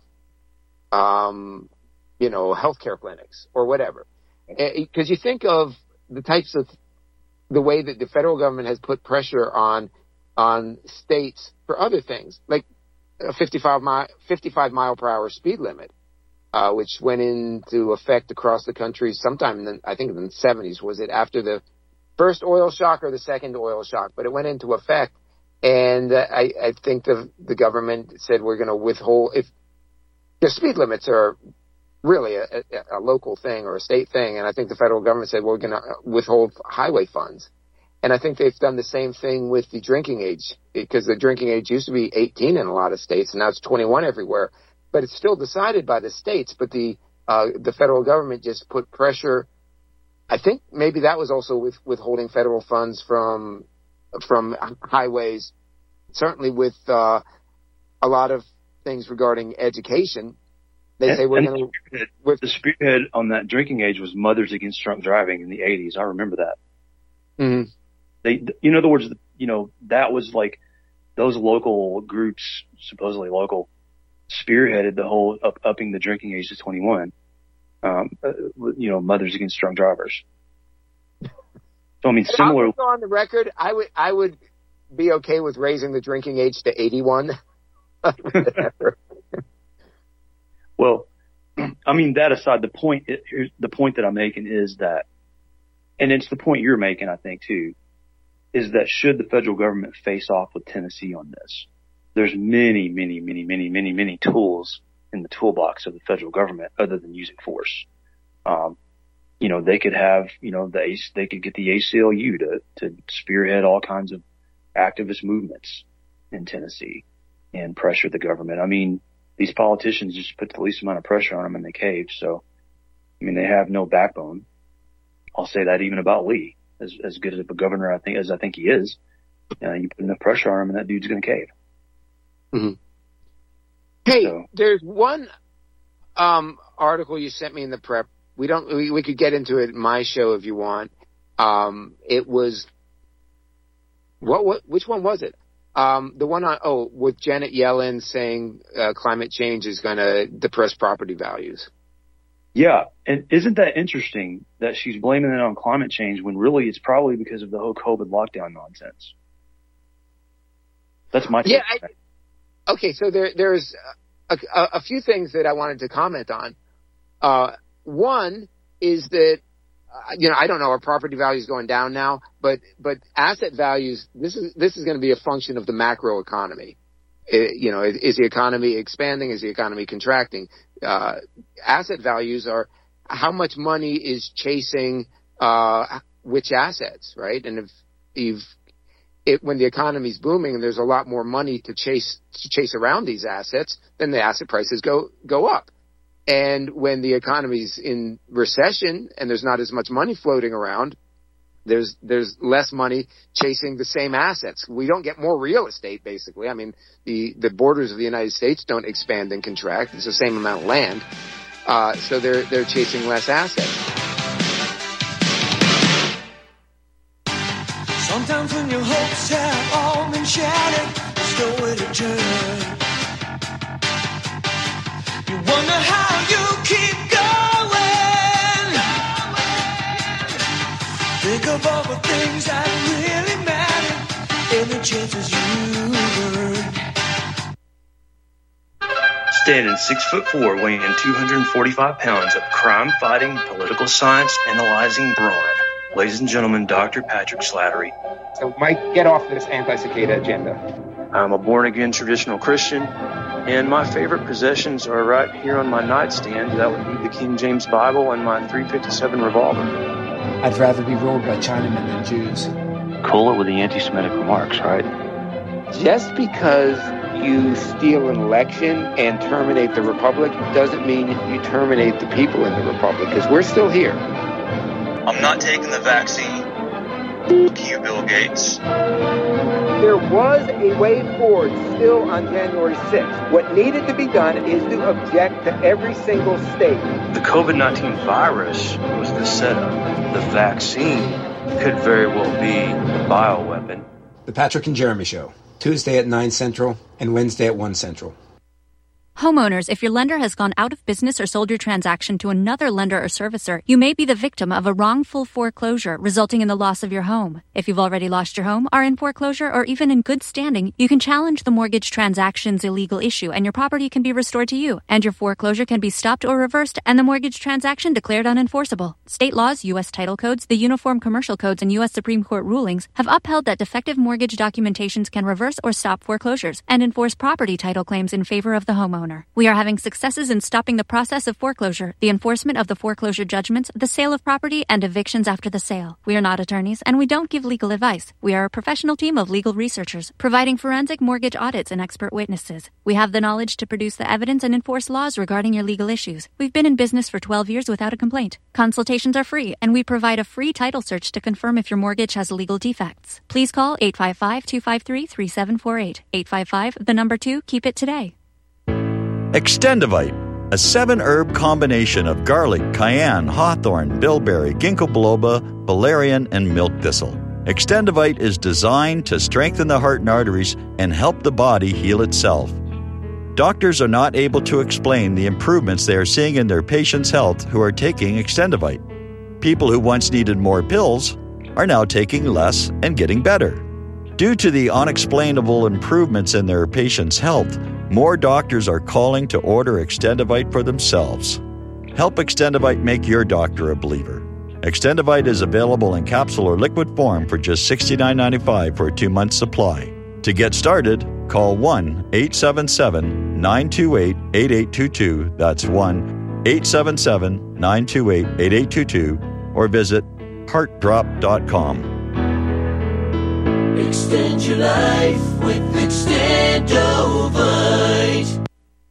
healthcare clinics or whatever. Because you think of the way that the federal government has put pressure on states for other things, like a 55 mile per hour speed limit, which went into effect across the country sometime in the 70s. Was it after the first oil shock or the second oil shock? But it went into effect, and I think the government said we're going to withhold, if the speed limits are really a local thing or a state thing, and I think the federal government said we're going to withhold highway funds. And I think they've done the same thing with the drinking age, because the drinking age used to be 18 in a lot of states, and now it's 21 everywhere. But it's still decided by the states. But the federal government just put pressure. I think maybe that was also withholding federal funds from highways. Certainly with a lot of things regarding education. They say we're going to. The spearhead on that drinking age was Mothers Against Drunk Driving in the 80s. I remember that. Mm-hmm. In other words, that was like those local groups, supposedly local, spearheaded the whole upping the drinking age to 21. Mothers Against Drunk Drivers. So similar. On the record, I would be okay with raising the drinking age to 81. Well, that aside, the point that I'm making is that, and it's the point you're making, I think too, is that should the federal government face off with Tennessee on this, there's many, many, many, many, many, many tools in the toolbox of the federal government other than using force. They could have, they could get the ACLU to spearhead all kinds of activist movements in Tennessee and pressure the government. These politicians just put the least amount of pressure on them and they cave. So, they have no backbone. I'll say that even about Lee, as good of a governor I think he is. You put enough pressure on him and that dude's going to cave. Mm-hmm. Hey, there's one article you sent me in the prep. We could get into it in my show if you want. It was which one was it? The one with Janet Yellen saying climate change is going to depress property values. Yeah, and isn't that interesting that she's blaming it on climate change when really it's probably because of the whole COVID lockdown nonsense? That's my take. Yeah. Okay, so there's a few things that I wanted to comment on. One is that I don't know, are property values going down now? But asset values, this is going to be a function of the macro economy. Is the economy expanding? Is the economy contracting? Asset values are how much money is chasing which assets, right? And when the economy's booming and there's a lot more money to chase around these assets, then the asset prices go up. And when the economy's in recession and there's not as much money floating around, there's less money chasing the same assets. We don't get more real estate, basically. I mean, the borders of the United States don't expand and contract. It's the same amount of land. So they're chasing less assets. Sometimes when your hopes have all been shattered, there's nowhere to turn. You wonder how you keep going. Think of all the things that really matter and the chances you earn. Standing 6'4", weighing 245 pounds of crime-fighting, political science analyzing brawn. Ladies and gentlemen, Dr. Patrick Slattery. So, Mike, get off this anti-cicada agenda. I'm a born-again traditional Christian, and my favorite possessions are right here on my nightstand. That would be the King James Bible and my .357 revolver. I'd rather be ruled by Chinamen than Jews. Cool it with the anti-Semitic remarks, right? Just because you steal an election and terminate the republic doesn't mean you terminate the people in the republic, because we're still here. I'm not taking the vaccine. F*** you, Bill Gates. There was a way forward still on January 6th. What needed to be done is to object to every single state. The COVID-19 virus was the setup. The vaccine could very well be the bioweapon. The Patrick and Jeremy Show, Tuesday at 9 Central and Wednesday at 1 Central. Homeowners, if your lender has gone out of business or sold your transaction to another lender or servicer, you may be the victim of a wrongful foreclosure resulting in the loss of your home. If you've already lost your home, are in foreclosure, or even in good standing, you can challenge the mortgage transaction's illegal issue and your property can be restored to you, and your foreclosure can be stopped or reversed and the mortgage transaction declared unenforceable. State laws, U.S. title codes, the Uniform Commercial Codes, and U.S. Supreme Court rulings have upheld that defective mortgage documentations can reverse or stop foreclosures and enforce property title claims in favor of the homeowner. We are having successes in stopping the process of foreclosure, the enforcement of the foreclosure judgments, the sale of property, and evictions after the sale. We are not attorneys, and we don't give legal advice. We are a professional team of legal researchers, providing forensic mortgage audits and expert witnesses. We have the knowledge to produce the evidence and enforce laws regarding your legal issues. We've been in business for 12 years without a complaint. Consultations are free, and we provide a free title search to confirm if your mortgage has legal defects. Please call 855-253-3748. 855-2, keep it today. Extendivite, a 7-herb combination of garlic, cayenne, hawthorn, bilberry, ginkgo biloba, valerian, and milk thistle. Extendivite is designed to strengthen the heart and arteries and help the body heal itself. Doctors are not able to explain the improvements they are seeing in their patients' health who are taking Extendivite. People who once needed more pills are now taking less and getting better. Due to the unexplainable improvements in their patients' health, more doctors are calling to order Extendivite for themselves. Help Extendivite make your doctor a believer. Extendivite is available in capsule or liquid form for just $69.95 for a 2-month supply. To get started, call 1-877-928-8822. That's 1-877-928-8822. Or visit heartdrop.com. Extend your life with Extendovite.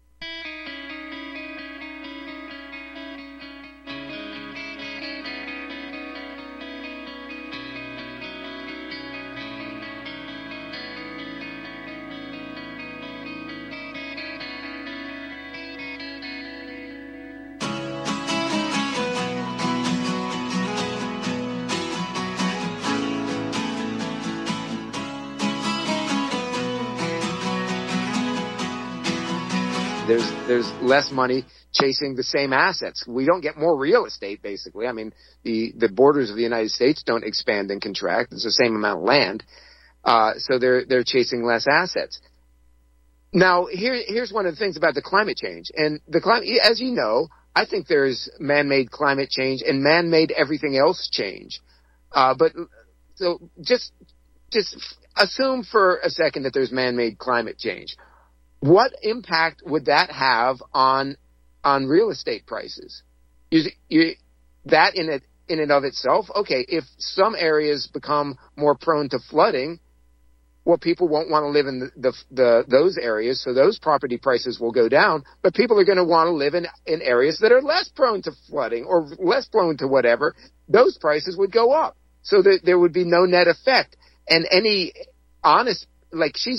There's less money chasing the same assets. We don't get more real estate, basically. I mean, the borders of the United States don't expand and contract. It's the same amount of land. So they're chasing less assets. Now, here's one of the things about the climate change. And the climate, as you know, I think there's man-made climate change and man-made everything else change. But so just assume for a second that there's man-made climate change. What impact would that have on real estate prices? That in and of itself, okay, if some areas become more prone to flooding, well, people won't want to live in those areas, so those property prices will go down. But people are going to want to live in areas that are less prone to flooding or less prone to whatever. Those prices would go up, so that there would be no net effect. And any honest, like she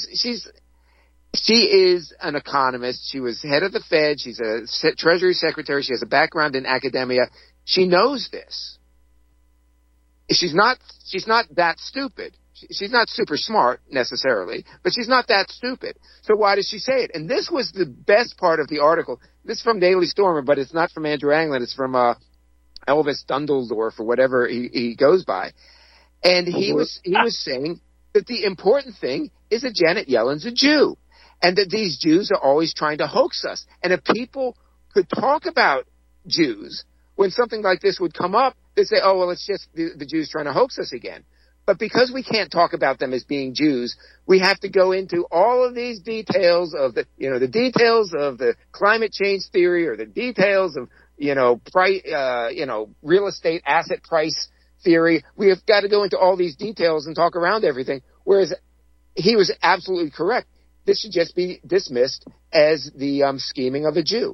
is an economist. She was head of the Fed. She's a Treasury Secretary. She has a background in academia. She knows this. She's not that stupid. She's not super smart necessarily, but she's not that stupid. So why does she say it? And this was the best part of the article. This is from Daily Stormer, but it's not from Andrew Anglin. It's from Elvis Dundledorf or whatever he goes by. And he was saying that the important thing is that Janet Yellen's a Jew, and that these Jews are always trying to hoax us. And if people could talk about Jews when something like this would come up, they say, oh, well, it's just the Jews trying to hoax us again. But because we can't talk about them as being Jews, we have to go into all of these details of the details of the climate change theory, or the details of, real estate asset price theory. We have got to go into all these details and talk around everything. Whereas he was absolutely correct. This should just be dismissed as the scheming of a Jew.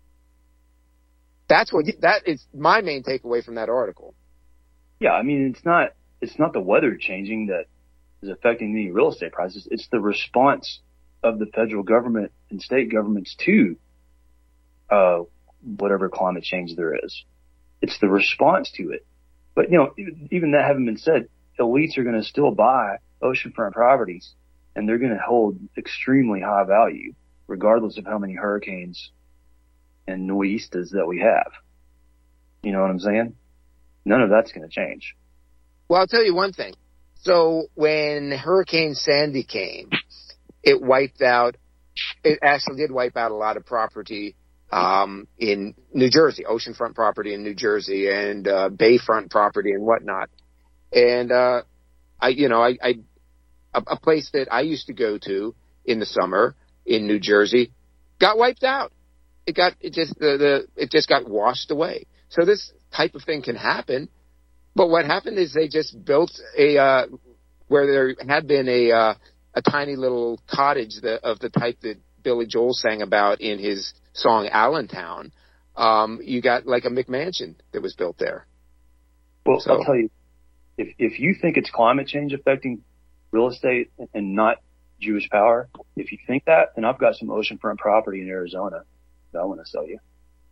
That is my main takeaway from that article. Yeah, I mean, it's not the weather changing that is affecting the real estate prices. It's the response of the federal government and state governments to whatever climate change there is. It's the response to it. But, even that having been said, elites are going to still buy oceanfront properties, and they're going to hold extremely high value, regardless of how many hurricanes and nor'easters that we have. You know what I'm saying? None of that's going to change. Well, I'll tell you one thing. So when Hurricane Sandy came, it actually did wipe out a lot of property in New Jersey, oceanfront property in New Jersey, and bayfront property and whatnot. And a place that I used to go to in the summer in New Jersey got wiped out. It just got washed away. So this type of thing can happen. But what happened is they just built where there had been a tiny little cottage of the type that Billy Joel sang about in his song Allentown. You got like a McMansion that was built there. Well, so I'll tell you, if you think it's climate change affecting real estate and not Jewish power, if you think that, then I've got some oceanfront property in Arizona that I want to sell you.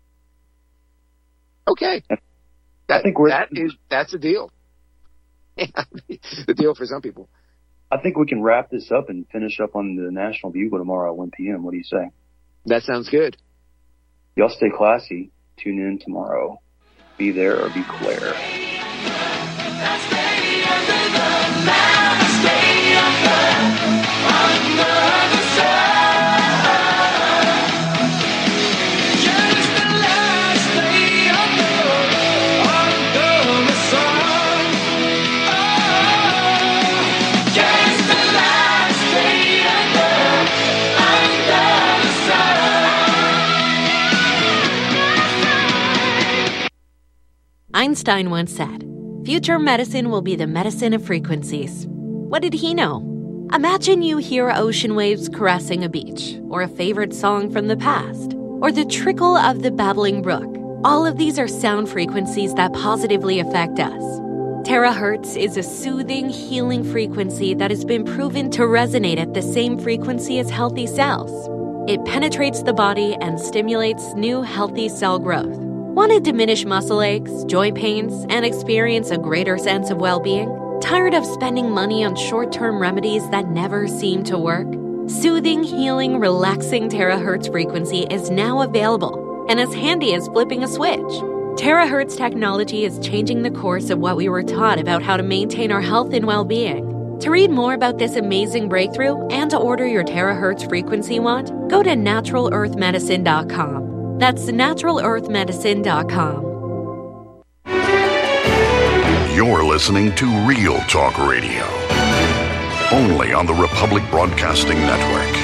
Okay. That's a deal. The deal for some people. I think we can wrap this up and finish up on the National Bugle tomorrow at 1 p.m. What do you say? That sounds good. Y'all stay classy. Tune in tomorrow. Be there or be clear. Einstein once said, "Future medicine will be the medicine of frequencies." What did he know? Imagine you hear ocean waves caressing a beach, or a favorite song from the past, or the trickle of the babbling brook. All of these are sound frequencies that positively affect us. Terahertz is a soothing, healing frequency that has been proven to resonate at the same frequency as healthy cells. It penetrates the body and stimulates new healthy cell growth. Want to diminish muscle aches, joint pains, and experience a greater sense of well-being? Tired of spending money on short-term remedies that never seem to work? Soothing, healing, relaxing terahertz frequency is now available and as handy as flipping a switch. Terahertz technology is changing the course of what we were taught about how to maintain our health and well-being. To read more about this amazing breakthrough and to order your terahertz frequency wand, go to naturalearthmedicine.com. That's naturalearthmedicine.com. You're listening to Real Talk Radio, only on the Republic Broadcasting Network.